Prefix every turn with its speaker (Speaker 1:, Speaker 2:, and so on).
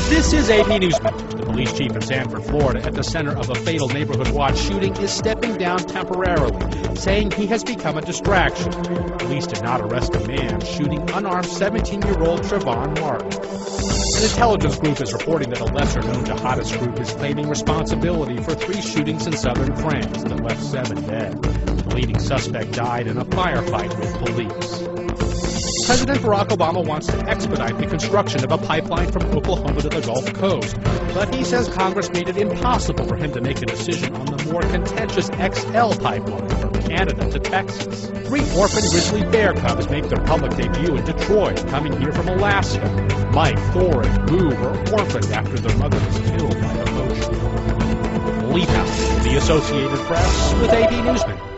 Speaker 1: This is AP Newsman. The police chief in Sanford, Florida, at the center of a fatal neighborhood watch shooting, is stepping down temporarily, saying he has become a distraction. Police did not arrest a man shooting unarmed 17-year-old Trayvon Martin. An intelligence group is reporting that a lesser-known jihadist group is claiming responsibility for 3 shootings in southern France that left 7 dead. The leading suspect died in a firefight with police. President Barack Obama wants to expedite the construction of a pipeline from Oklahoma to the Gulf Coast, but he says Congress made it impossible for him to make a decision on the more contentious XL pipeline from Canada to Texas. 3 orphan grizzly bear cubs make their public debut in Detroit, coming here from Alaska. Mike, Thor, and Boo were orphaned after their mother was killed by a poacher. Lee Powell, The Associated Press, with AP Newsman.